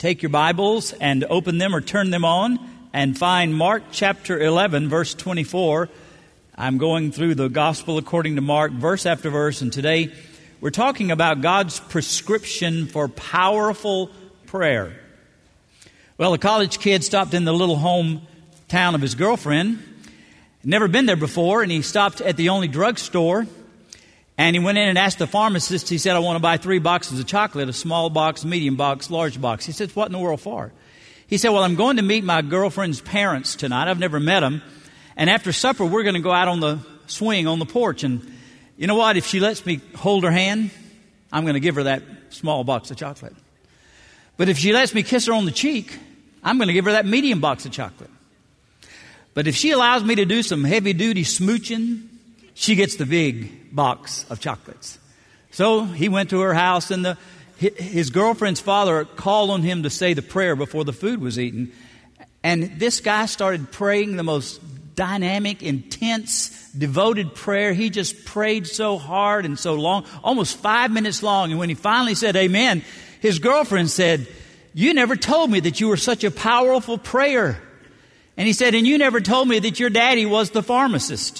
take your Bibles and open them or turn them on and find Mark chapter 11, verse 24. I'm going through the Gospel according to Mark, verse after verse, and today we're talking about God's prescription for powerful prayer. Well, a college kid stopped in the little hometown of his girlfriend. Never been there before, and he stopped at the only drugstore. And he went in and asked the pharmacist, he said, I want to buy 3 boxes of chocolate, a small box, medium box, large box. He said, what in the world for? He said, well, I'm going to meet my girlfriend's parents tonight. I've never met them. And after supper, we're going to go out on the swing on the porch. And you know what? If she lets me hold her hand, I'm going to give her that small box of chocolate. But if she lets me kiss her on the cheek, I'm going to give her that medium box of chocolate. But if she allows me to do some heavy-duty smooching, she gets the big box of chocolates. So he went to her house, and his girlfriend's father called on him to say the prayer before the food was eaten. And this guy started praying the most dynamic, intense, devoted prayer. He just prayed so hard and so long, almost 5 minutes long. And when he finally said amen, his girlfriend said, you never told me that you were such a powerful prayer. And he said, and you never told me that your daddy was the pharmacist.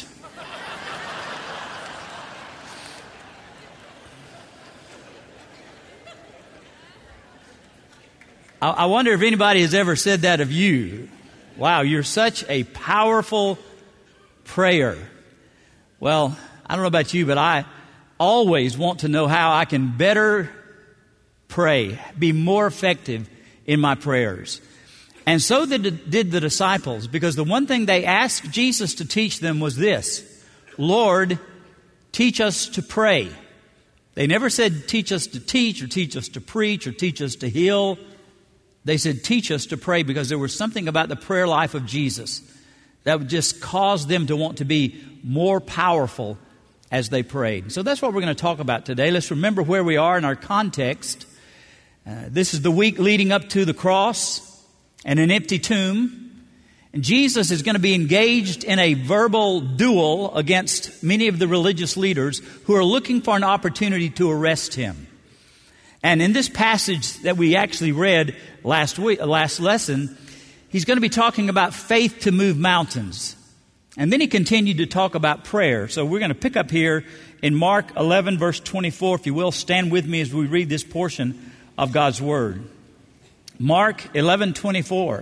I wonder if anybody has ever said that of you. Wow, you're such a powerful prayer. Well, I don't know about you, but I always want to know how I can better pray, be more effective in my prayers. And so did the disciples, because the one thing they asked Jesus to teach them was this: Lord, teach us to pray. They never said teach us to teach or teach us to preach or teach us to heal. They said, teach us to pray, because there was something about the prayer life of Jesus that would just cause them to want to be more powerful as they prayed. So that's what we're going to talk about today. Let's remember where we are in our context. This is the week leading up to the cross and an empty tomb. And Jesus is going to be engaged in a verbal duel against many of the religious leaders who are looking for an opportunity to arrest him. And in this passage that we actually read last lesson, he's going to be talking about faith to move mountains. And then he continued to talk about prayer. So we're going to pick up here in Mark 11, verse 24. If you will, stand with me as we read this portion of God's Word. Mark 11:24.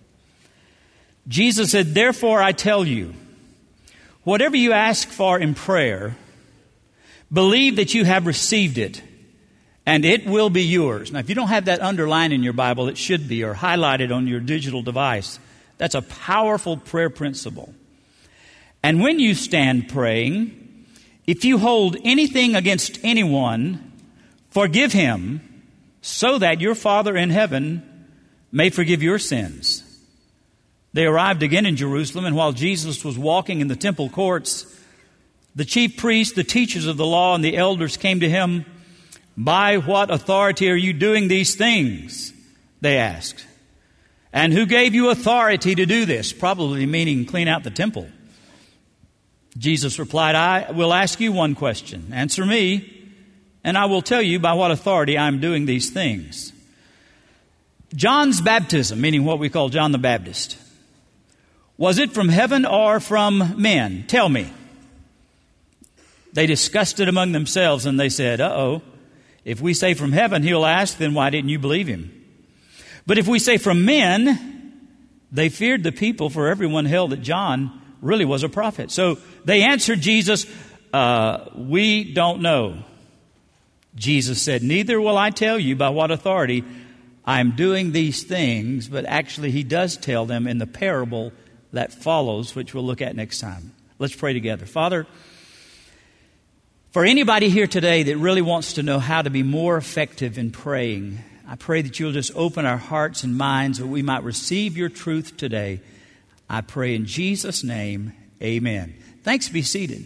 Jesus said, therefore I tell you, whatever you ask for in prayer, believe that you have received it, and it will be yours. Now, if you don't have that underlined in your Bible, it should be, or highlighted on your digital device. That's a powerful prayer principle. And when you stand praying, if you hold anything against anyone, forgive him, so that your Father in heaven may forgive your sins. They arrived again in Jerusalem, and while Jesus was walking in the temple courts, the chief priests, the teachers of the law, and the elders came to him. By what authority are you doing these things? They asked. And who gave you authority to do this? Probably meaning clean out the temple. Jesus replied, I will ask you one question. Answer me, and I will tell you by what authority I am doing these things. John's baptism, meaning what we call John the Baptist, was it from heaven or from men? Tell me. They discussed it among themselves, and they said, if we say from heaven, he'll ask, then why didn't you believe him? But if we say from men, they feared the people, for everyone held that John really was a prophet. So they answered Jesus, we don't know. Jesus said, neither will I tell you by what authority I'm doing these things. But actually he does tell them in the parable that follows, which we'll look at next time. Let's pray together. Father, for anybody here today that really wants to know how to be more effective in praying, I pray that you'll just open our hearts and minds that we might receive your truth today. I pray in Jesus' name, amen. Thanks, be seated.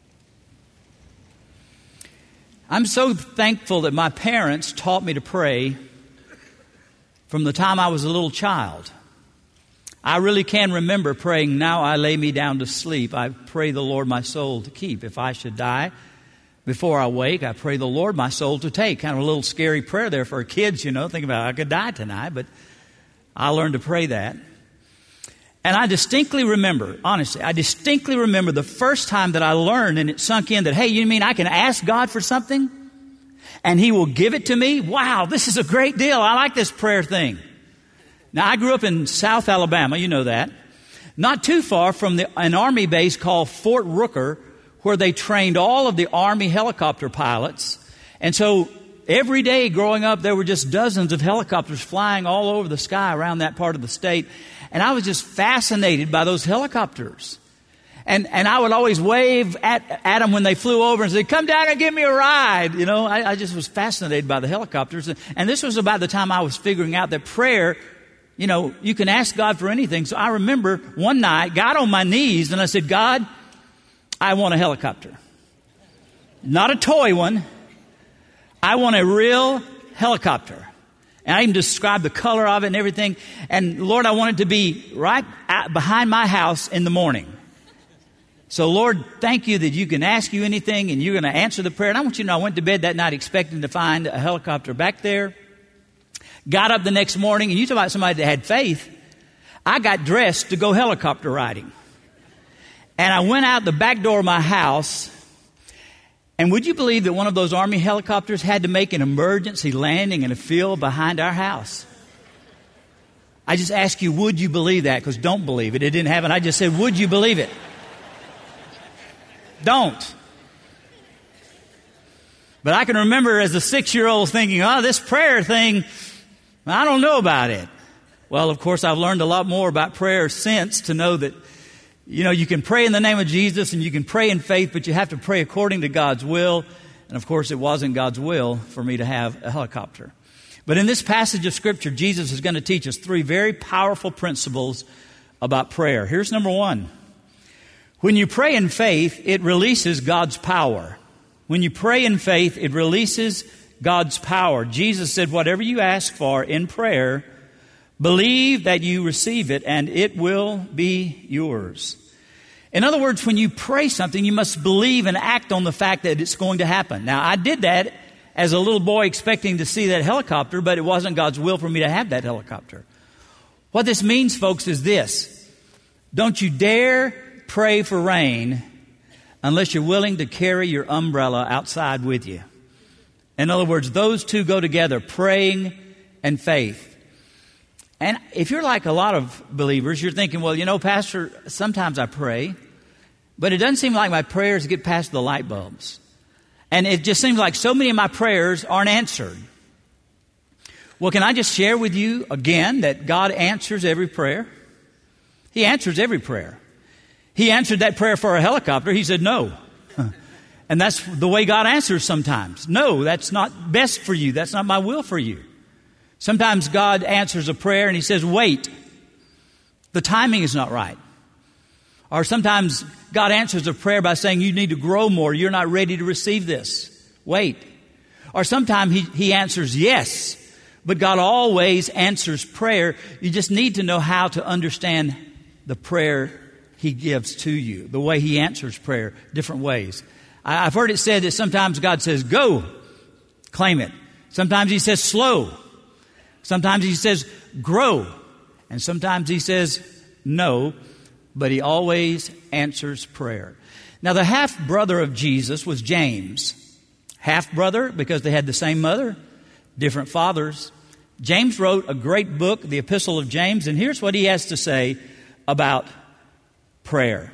I'm so thankful that my parents taught me to pray from the time I was a little child. I really can remember praying, now I lay me down to sleep. I pray the Lord my soul to keep. If I should die, Before I wake, I pray the Lord my soul to take. Kind of a little scary prayer there for kids, Think about I could die tonight, but I learned to pray that. And I distinctly remember, honestly, the first time that I learned and it sunk in that, hey, you mean I can ask God for something and He will give it to me? Wow, this is a great deal. I like this prayer thing. Now, I grew up in South Alabama, you know that. Not too far from an Army base called Fort Rooker, where they trained all of the Army helicopter pilots. And so every day growing up, there were just dozens of helicopters flying all over the sky around that part of the state. And I was just fascinated by those helicopters. And I would always wave at them when they flew over and say, come down and give me a ride. I just was fascinated by the helicopters. And this was about the time I was figuring out that prayer, you can ask God for anything. So I remember one night, got on my knees and I said, God, I want a helicopter. Not a toy one. I want a real helicopter. And I even described the color of it and everything. And Lord, I want it to be right behind my house in the morning. So Lord, thank you that you can ask you anything and you're going to answer the prayer. And I want you to know I went to bed that night expecting to find a helicopter back there. Got up the next morning, and you talk about somebody that had faith. I got dressed to go helicopter riding. And I went out the back door of my house. And would you believe that one of those Army helicopters had to make an emergency landing in a field behind our house? I just ask you, would you believe that? Because don't believe it. It didn't happen. I just said, would you believe it? Don't. But I can remember as a 6-year-old thinking, this prayer thing, I don't know about it. Well, of course, I've learned a lot more about prayer since to know that you can pray in the name of Jesus and you can pray in faith, but you have to pray according to God's will. And of course, it wasn't God's will for me to have a helicopter. But in this passage of Scripture, Jesus is going to teach us 3 very powerful principles about prayer. Here's number 1. When you pray in faith, it releases God's power. When you pray in faith, it releases God's power. Jesus said, whatever you ask for in prayer, believe that you receive it and it will be yours. In other words, when you pray something, you must believe and act on the fact that it's going to happen. Now, I did that as a little boy expecting to see that helicopter, but it wasn't God's will for me to have that helicopter. What this means, folks, is this. Don't you dare pray for rain unless you're willing to carry your umbrella outside with you. In other words, those two go together, praying and faith. And if you're like a lot of believers, you're thinking, well, Pastor, sometimes I pray, but it doesn't seem like my prayers get past the light bulbs. And it just seems like so many of my prayers aren't answered. Well, can I just share with you again that God answers every prayer? He answers every prayer. He answered that prayer for a helicopter. He said no. And that's the way God answers sometimes. No, that's not best for you. That's not my will for you. Sometimes God answers a prayer and He says, wait. The timing is not right. Or sometimes God answers a prayer by saying, you need to grow more. You're not ready to receive this. Wait. Or sometimes He answers yes. But God always answers prayer. You just need to know how to understand the prayer He gives to you, the way He answers prayer, different ways. I've heard it said that sometimes God says, go, claim it. Sometimes He says, slow. Sometimes He says, grow. And sometimes He says, no. But He always answers prayer. Now, the half-brother of Jesus was James. Half-brother because they had the same mother, different fathers. James wrote a great book, the Epistle of James, and here's what he has to say about prayer.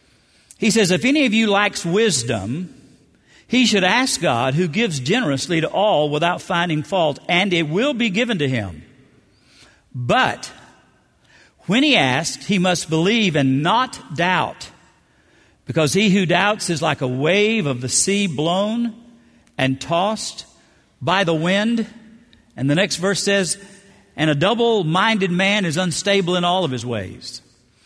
He says, if any of you lacks wisdom, he should ask God, who gives generously to all without finding fault, and it will be given to him. But when he asks, he must believe and not doubt, because he who doubts is like a wave of the sea blown and tossed by the wind. And the next verse says, and a double-minded man is unstable in all of his ways.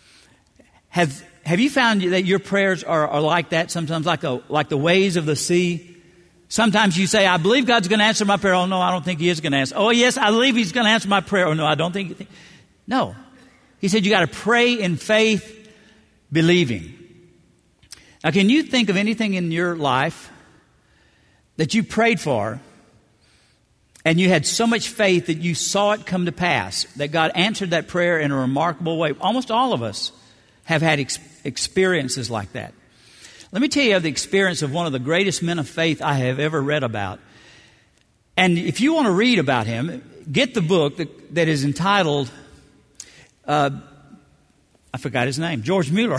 Have you found that your prayers are like that sometimes, like the waves of the sea? Sometimes you say, I believe God's going to answer my prayer. Oh, no, I don't think He is going to answer. Oh, yes, I believe He's going to answer my prayer. Oh, no, I don't think. No. He said you got to pray in faith, believing. Now, can you think of anything in your life that you prayed for, and you had so much faith that you saw it come to pass, that God answered that prayer in a remarkable way. Almost all of us have had experiences like that. Let me tell you of the experience of one of the greatest men of faith I have ever read about. And if you want to read about him, get the book that is entitled, I forgot his name, George Mueller.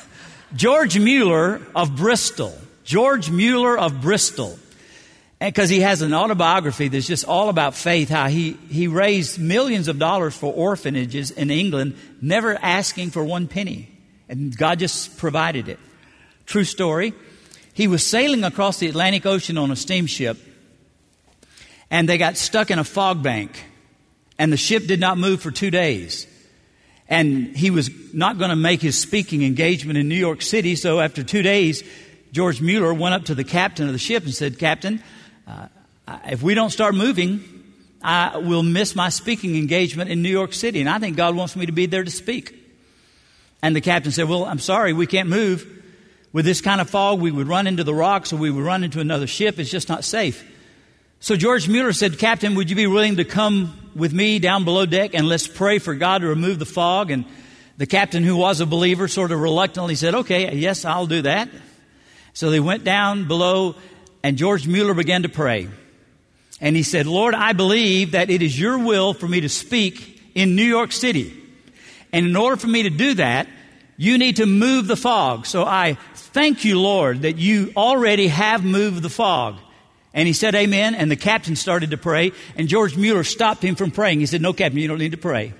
George Mueller of Bristol. George Mueller of Bristol. And because he has an autobiography that's just all about faith, how he raised millions of dollars for orphanages in England, never asking for one penny. And God just provided it. True story. He was sailing across the Atlantic Ocean on a steamship, and they got stuck in a fog bank, and the ship did not move for 2 days. And he was not going to make his speaking engagement in New York City, so after 2 days, George Mueller went up to the captain of the ship and said, "Captain, if we don't start moving, I will miss my speaking engagement in New York City, and I think God wants me to be there to speak." And the captain said, "Well, I'm sorry, we can't move. With this kind of fog, we would run into the rocks or we would run into another ship. It's just not safe." So George Mueller said, "Captain, would you be willing to come with me down below deck and let's pray for God to remove the fog?" And the captain, who was a believer, sort of reluctantly said, "Okay, yes, I'll do that." So they went down below, and George Mueller began to pray. And he said, "Lord, I believe that it is your will for me to speak in New York City. And in order for me to do that, you need to move the fog. So I thank you, Lord, that you already have moved the fog." And he said, "Amen." And the captain started to pray, and George Mueller stopped him from praying. He said, "No, Captain, you don't need to pray."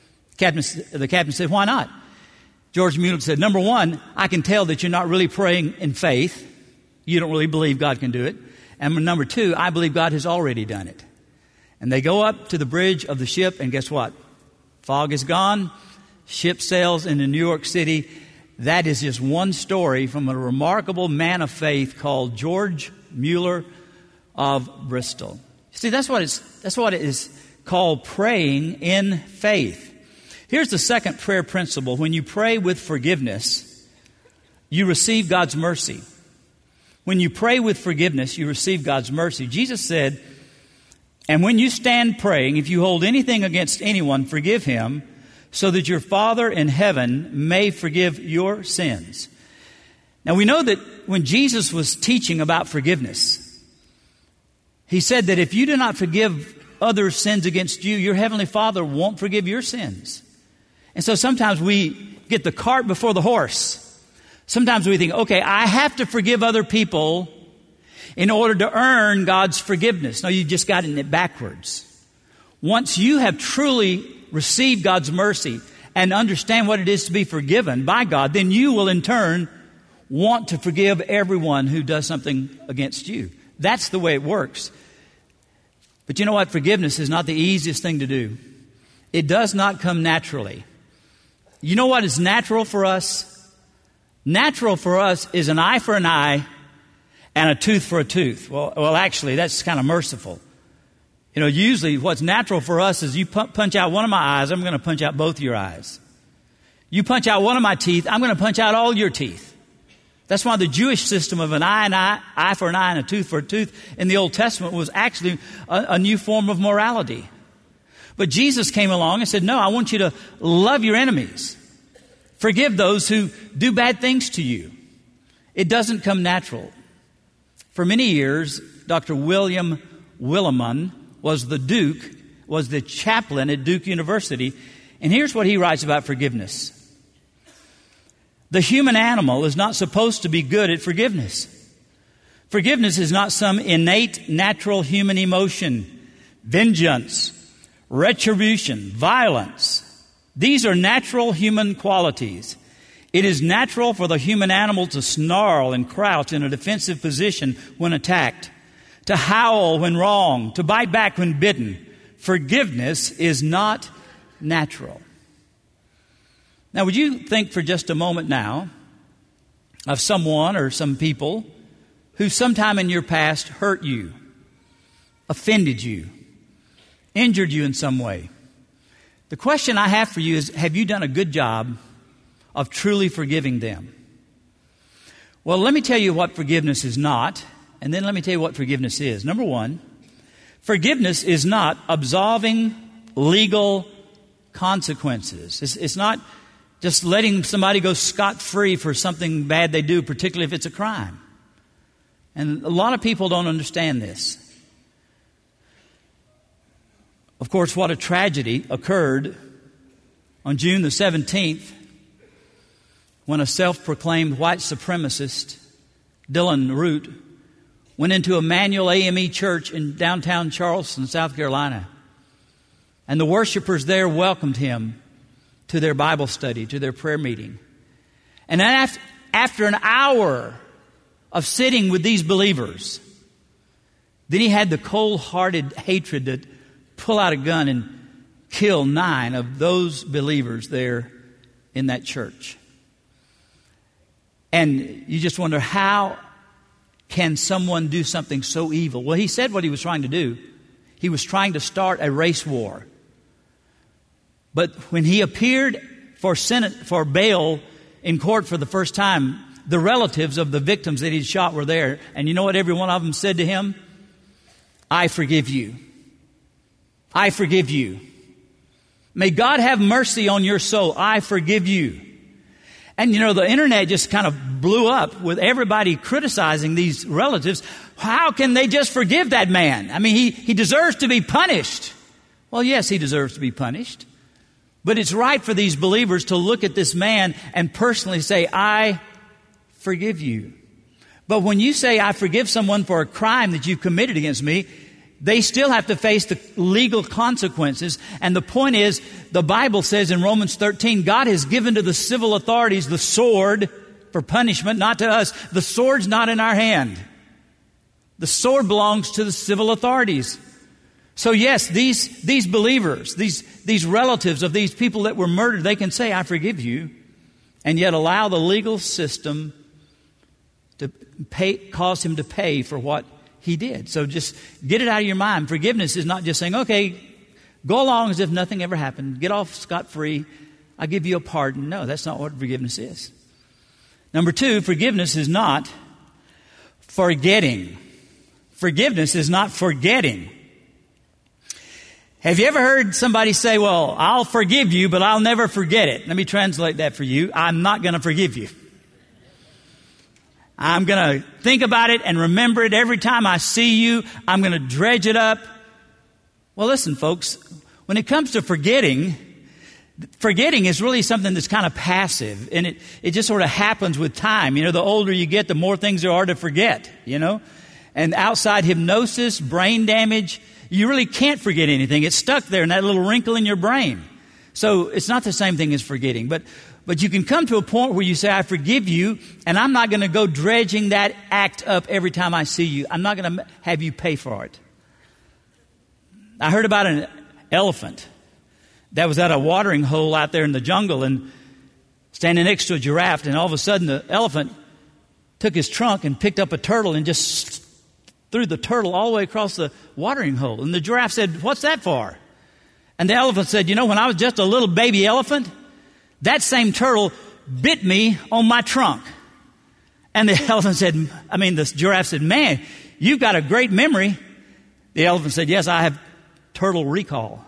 The captain said, "Why not?" George Mueller said, "Number one, I can tell that you're not really praying in faith. You don't really believe God can do it. And number two, I believe God has already done it." And they go up to the bridge of the ship, and guess what? Fog is gone. Ship sails into New York City. That is just one story from a remarkable man of faith called George Mueller of Bristol. See, that's what it is called, praying in faith. Here's the second prayer principle. When you pray with forgiveness, you receive God's mercy. When you pray with forgiveness, you receive God's mercy. Jesus said, "And when you stand praying, if you hold anything against anyone, forgive him, so that your Father in heaven may forgive your sins." Now we know that when Jesus was teaching about forgiveness, he said that if you do not forgive others' sins against you, your heavenly Father won't forgive your sins. And so sometimes we get the cart before the horse. Sometimes we think, okay, I have to forgive other people in order to earn God's forgiveness. No, you just got it backwards. Once you have truly received God's mercy and understand what it is to be forgiven by God, then you will in turn want to forgive everyone who does something against you. That's the way it works. But you know what? Forgiveness is not the easiest thing to do. It does not come naturally. You know what is natural for us? Natural for us is an eye for an eye and a tooth for a tooth. Well, actually, that's kind of merciful. You know, usually what's natural for us is you punch out one of my eyes, I'm going to punch out both your eyes. You punch out one of my teeth, I'm going to punch out all your teeth. That's why the Jewish system of an eye for an eye and a tooth for a tooth in the Old Testament was actually a new form of morality. But Jesus came along and said, "No, I want you to love your enemies. Forgive those who do bad things to you." It doesn't come natural. For many years, Dr. William Willimon was the chaplain at Duke University. And here's what he writes about forgiveness. The human animal is not supposed to be good at forgiveness. Forgiveness is not some innate, natural human emotion. Vengeance, retribution, violence. These are natural human qualities. It is natural for the human animal to snarl and crouch in a defensive position when attacked, to howl when wronged, to bite back when bitten. Forgiveness is not natural. Now, would you think for just a moment now of someone or some people who sometime in your past hurt you, offended you, injured you in some way? The question I have for you is, have you done a good job of truly forgiving them? Well, let me tell you what forgiveness is not, And then let me tell you what forgiveness is. Number one, forgiveness is not absolving legal consequences. It's not just letting somebody go scot-free for something bad they do, particularly if it's a crime. And a lot of people don't understand this. Of course, what a tragedy occurred on June the 17th when a self-proclaimed white supremacist, Dylan Root, went into Emmanuel AME Church in downtown Charleston, South Carolina. And the worshipers there welcomed him to their Bible study, to their prayer meeting. And after an hour of sitting with these believers, then he had the cold-hearted hatred to pull out a gun and kill 9 of those believers there in that church. And you just wonder, how can someone do something so evil? Well, he said what he was trying to do. He was trying to start a race war. But when he appeared for bail in court for the first time, the relatives of the victims that he'd shot were there. And you know what every one of them said to him? I forgive you. I forgive you. May God have mercy on your soul. I forgive you. And you know, the internet just kind of blew up with everybody criticizing these relatives. How can they just forgive that man? I mean, he deserves to be punished. Well, yes, he deserves to be punished. But it's right for these believers to look at this man and personally say, I forgive you. But when you say, I forgive someone for a crime that you committed against me, they still have to face the legal consequences. And the point is, the Bible says in Romans 13, God has given to the civil authorities the sword for punishment, not to us. The sword's not in our hand. The sword belongs to the civil authorities. So yes, these believers, these relatives of these people that were murdered, they can say, I forgive you, and yet allow the legal system to cause him to pay for what he did. So just get it out of your mind. Forgiveness is not just saying, okay, go along as if nothing ever happened. Get off scot-free. I'll give you a pardon. No, that's not what forgiveness is. Number 2, forgiveness is not forgetting. Forgiveness is not forgetting. Have you ever heard somebody say, well, I'll forgive you, but I'll never forget it? Let me translate that for you. I'm not going to forgive you. I'm going to think about it and remember it every time I see you. I'm going to dredge it up. Well, listen, folks, when it comes to forgetting is really something that's kind of passive. And it just sort of happens with time. You know, the older you get, the more things there are to forget, you know. And outside hypnosis, brain damage, you really can't forget anything. It's stuck there in that little wrinkle in your brain. So it's not the same thing as forgetting. But you can come to a point where you say, I forgive you, and I'm not going to go dredging that act up every time I see you. I'm not going to have you pay for it. I heard about an elephant that was at a watering hole out there in the jungle and standing next to a giraffe, and all of a sudden the elephant took his trunk and picked up a turtle and just threw the turtle all the way across the watering hole. And the giraffe said, what's that for? And the elephant said, you know, when I was just a little baby elephant, that same turtle bit me on my trunk. And the giraffe said, man, you've got a great memory. The elephant said, yes, I have turtle recall.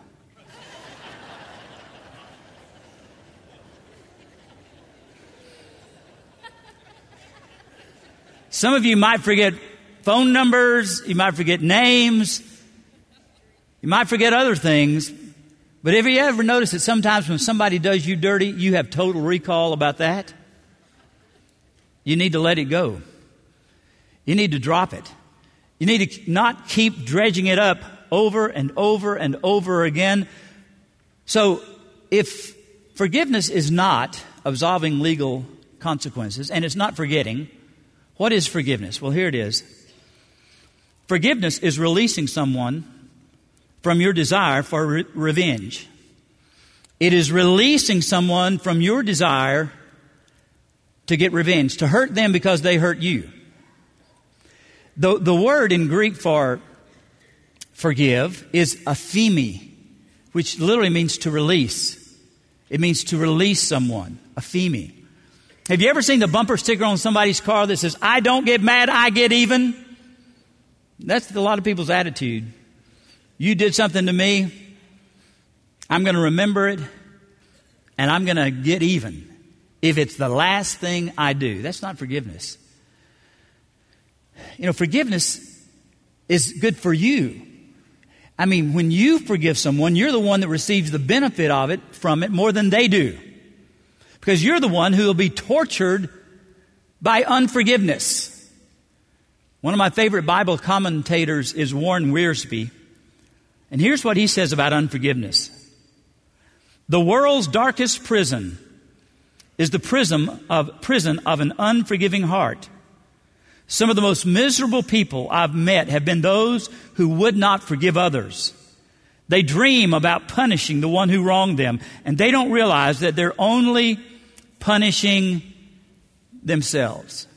Some of you might forget phone numbers, you might forget names, you might forget other things. But have you ever noticed that sometimes when somebody does you dirty, you have total recall about that? You need to let it go. You need to drop it. You need to not keep dredging it up over and over and over again. So if forgiveness is not absolving legal consequences, and it's not forgetting, what is forgiveness? Well, here it is. Forgiveness is releasing someone from your desire for revenge. It is releasing someone from your desire to get revenge, to hurt them because they hurt you. The word in Greek for forgive is aphemi, which literally means to release. It means to release someone, aphemi. Have you ever seen the bumper sticker on somebody's car that says, I don't get mad, I get even? That's a lot of people's attitude. You did something to me, I'm going to remember it, and I'm going to get even if it's the last thing I do. That's not forgiveness. You know, forgiveness is good for you. I mean, when you forgive someone, you're the one that receives the benefit of it from it more than they do. Because you're the one who will be tortured by unforgiveness. One of my favorite Bible commentators is Warren Wiersbe. And here's what he says about unforgiveness. The world's darkest prison is the prison of an unforgiving heart. Some of the most miserable people I've met have been those who would not forgive others. They dream about punishing the one who wronged them, and they don't realize that they're only punishing themselves.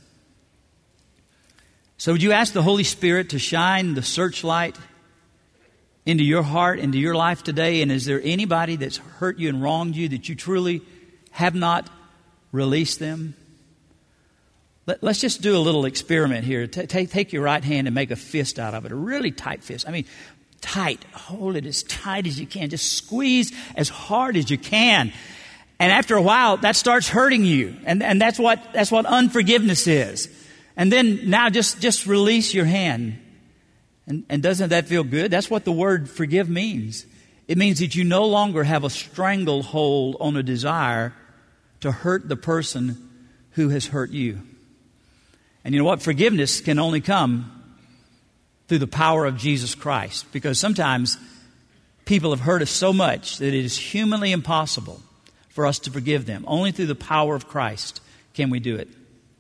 So would you ask the Holy Spirit to shine the searchlight into your heart, into your life today? And is there anybody that's hurt you and wronged you that you truly have not released them? Let's just do a little experiment here. Take your right hand and make a fist out of it, a really tight fist. I mean, tight. Hold it as tight as you can. Just squeeze as hard as you can. And after a while, that starts hurting you. And that's what unforgiveness is. And then now just release your hand. And doesn't that feel good? That's what the word forgive means. It means that you no longer have a stranglehold on a desire to hurt the person who has hurt you. And you know what? Forgiveness can only come through the power of Jesus Christ. Because sometimes people have hurt us so much that it is humanly impossible for us to forgive them. Only through the power of Christ can we do it.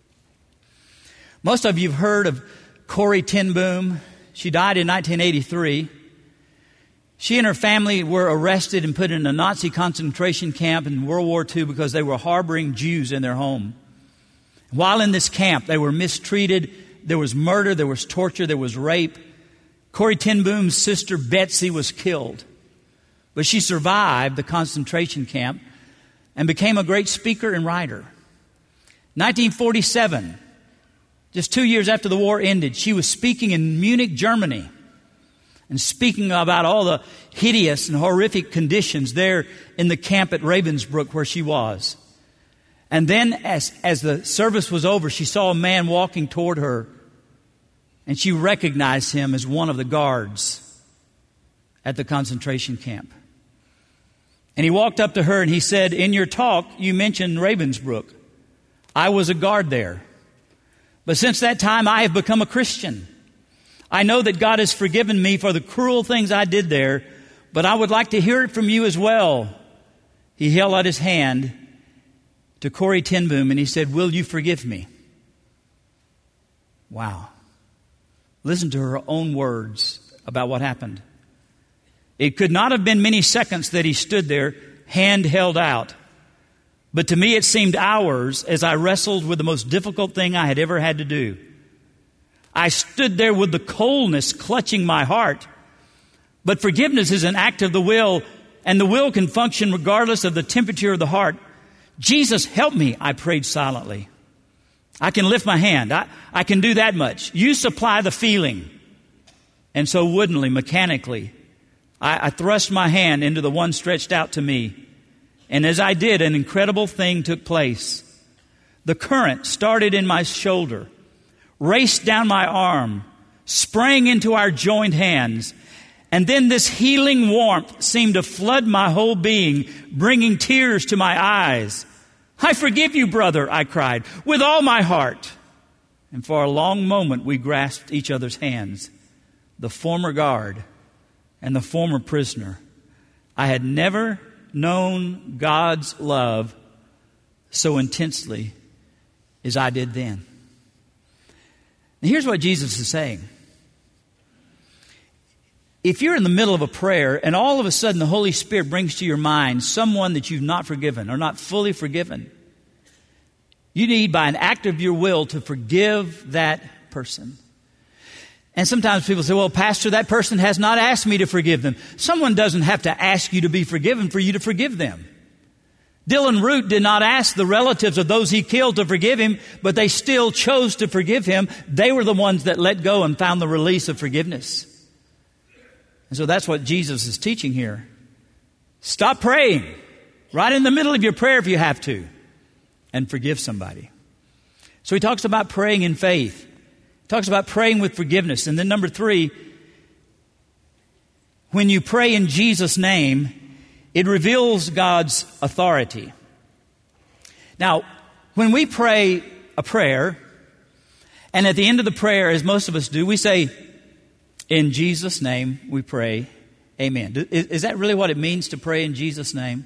Most of you have heard of Corrie ten Boom. She died in 1983. She and her family were arrested and put in a Nazi concentration camp in World War II because they were harboring Jews in their home. While in this camp, they were mistreated. There was murder, there was torture, there was rape. Corrie ten Boom's sister Betsy was killed. But she survived the concentration camp and became a great speaker and writer. 1947, just 2 years after the war ended, she was speaking in Munich, Germany, and speaking about all the hideous and horrific conditions there in the camp at Ravensbrück where she was. And then as the service was over, she saw a man walking toward her, and she recognized him as one of the guards at the concentration camp. And he walked up to her and he said, "In your talk, you mentioned Ravensbrück. I was a guard there. But since that time, I have become a Christian. I know that God has forgiven me for the cruel things I did there, but I would like to hear it from you as well." He held out his hand to Corrie ten Boom and he said, "Will you forgive me?" Wow. Listen to her own words about what happened. "It could not have been many seconds that he stood there, hand held out. But to me it seemed hours as I wrestled with the most difficult thing I had ever had to do. I stood there with the coldness clutching my heart. But forgiveness is an act of the will, and the will can function regardless of the temperature of the heart. Jesus, help me," I prayed silently. "I can lift my hand. I can do that much. You supply the feeling." And so woodenly, mechanically, I thrust my hand into the one stretched out to me. And as I did, an incredible thing took place. The current started in my shoulder, raced down my arm, sprang into our joined hands, and then this healing warmth seemed to flood my whole being, bringing tears to my eyes. "I forgive you, brother," I cried, "with all my heart." And for a long moment we grasped each other's hands, the former guard and the former prisoner. I had never known God's love so intensely as I did then. Now here's what Jesus is saying. If you're in the middle of a prayer and all of a sudden the Holy Spirit brings to your mind someone that you've not forgiven or not fully forgiven, you need, by an act of your will, to forgive that person. And sometimes people say, "Well, Pastor, that person has not asked me to forgive them." Someone doesn't have to ask you to be forgiven for you to forgive them. Dylan Root did not ask the relatives of those he killed to forgive him, but they still chose to forgive him. They were the ones that let go and found the release of forgiveness. And so that's what Jesus is teaching here. Stop praying right in the middle of your prayer if you have to, and forgive somebody. So he talks about praying in faith. He talks about praying with forgiveness. And then number 3, when you pray in Jesus' name, it reveals God's authority. Now, when we pray a prayer, and at the end of the prayer, as most of us do, we say, in Jesus' name we pray, amen. Is that really what it means to pray in Jesus' name?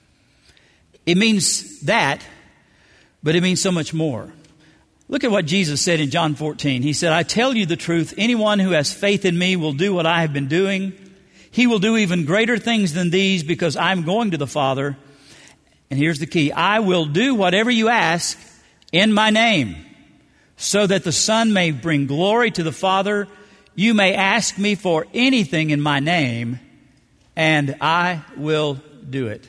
It means that, but it means so much more. Look at what Jesus said in John 14. He said, I tell you the truth, anyone who has faith in me will do what I have been doing. He will do even greater things than these because I'm going to the Father. And here's the key. I will do whatever you ask in my name so that the Son may bring glory to the Father. You may ask me for anything in my name and I will do it.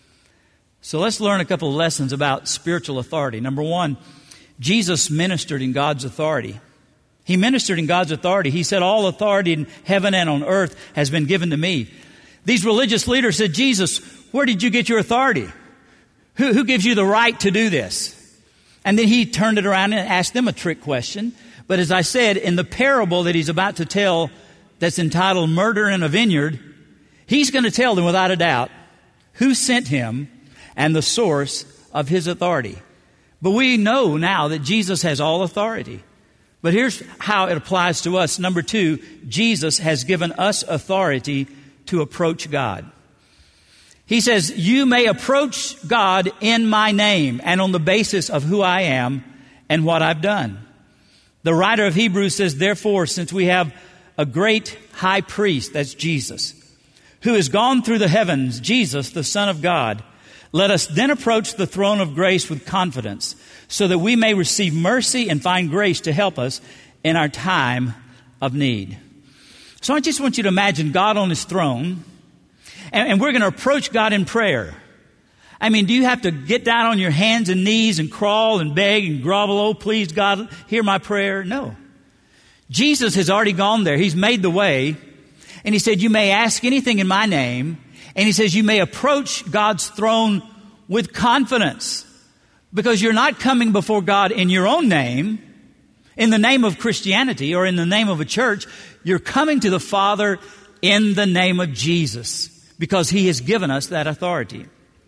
So let's learn a couple of lessons about spiritual authority. Number 1, Jesus ministered in God's authority. He ministered in God's authority. He said, all authority in heaven and on earth has been given to me. These religious leaders said, Jesus, where did you get your authority? Who gives you the right to do this? And then he turned it around and asked them a trick question. But as I said, in the parable that he's about to tell that's entitled Murder in a Vineyard, he's going to tell them without a doubt who sent him and the source of his authority. But we know now that Jesus has all authority. But here's how it applies to us. Number 2, Jesus has given us authority to approach God. He says, you may approach God in my name and on the basis of who I am and what I've done. The writer of Hebrews says, therefore, since we have a great high priest, that's Jesus, who has gone through the heavens, Jesus, the Son of God, let us then approach the throne of grace with confidence so that we may receive mercy and find grace to help us in our time of need. So I just want you to imagine God on his throne, and we're going to approach God in prayer. I mean, do you have to get down on your hands and knees and crawl and beg and grovel? Oh, please, God, hear my prayer. No. Jesus has already gone there. He's made the way. And he said, you may ask anything in my name. And he says, you may approach God's throne with confidence because you're not coming before God in your own name, in the name of Christianity or in the name of a church. You're coming to the Father in the name of Jesus because he has given us that authority.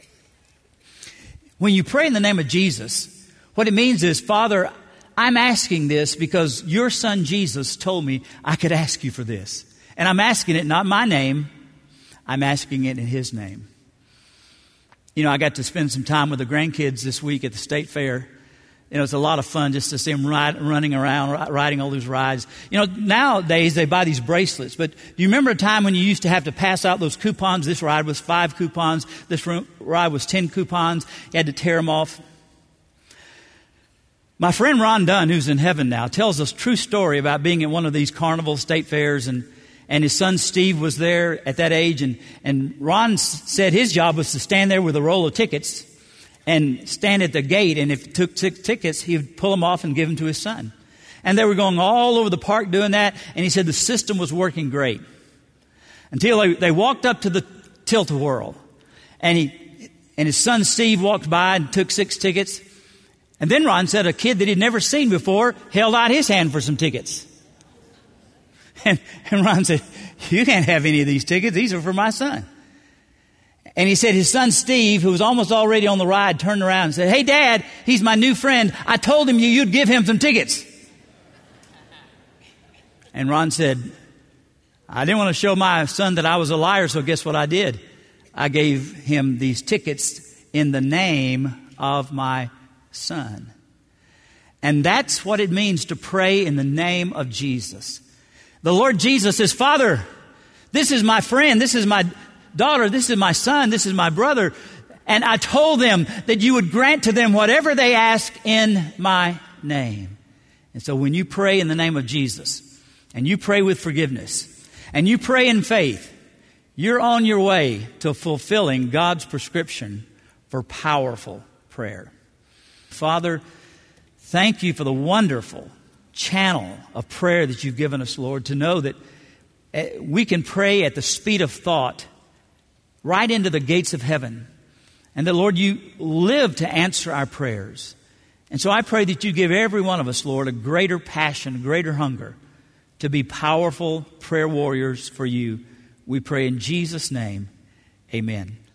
When you pray in the name of Jesus, what it means is, Father, I'm asking this because your Son Jesus told me I could ask you for this. And I'm asking it not in my name, I'm asking it in his name. You know, I got to spend some time with the grandkids this week at the state fair. You know, it's a lot of fun just to see them running around, riding all these rides. You know, nowadays they buy these bracelets. But do you remember a time when you used to have to pass out those coupons? This ride was 5 coupons. This ride was 10 coupons. You had to tear them off. My friend Ron Dunn, who's in heaven now, tells us a true story about being at one of these carnival state fairs, and his son Steve was there at that age, and Ron said his job was to stand there with a roll of tickets and stand at the gate, and if he took tickets, he would pull them off and give them to his son. And they were going all over the park doing that, and he said the system was working great. Until they walked up to the tilt-a-whirl, and his son Steve walked by and took 6 tickets. And then Ron said a kid that he'd never seen before held out his hand for some tickets. And Ron said, you can't have any of these tickets. These are for my son. And he said his son Steve, who was almost already on the ride, turned around and said, hey, Dad, he's my new friend. I told him you'd give him some tickets. And Ron said, I didn't want to show my son that I was a liar, so guess what I did? I gave him these tickets in the name of my Son. And that's what it means to pray in the name of Jesus. The Lord Jesus says, Father, this is my friend, this is my daughter, this is my son, this is my brother. And I told them that you would grant to them whatever they ask in my name. And so when you pray in the name of Jesus, and you pray with forgiveness, and you pray in faith, you're on your way to fulfilling God's prescription for powerful prayer. Father, thank you for the wonderful channel of prayer that you've given us, Lord, to know that we can pray at the speed of thought right into the gates of heaven. And that, Lord, you live to answer our prayers. And so I pray that you give every one of us, Lord, a greater passion, a greater hunger to be powerful prayer warriors for you. We pray in Jesus' name, amen.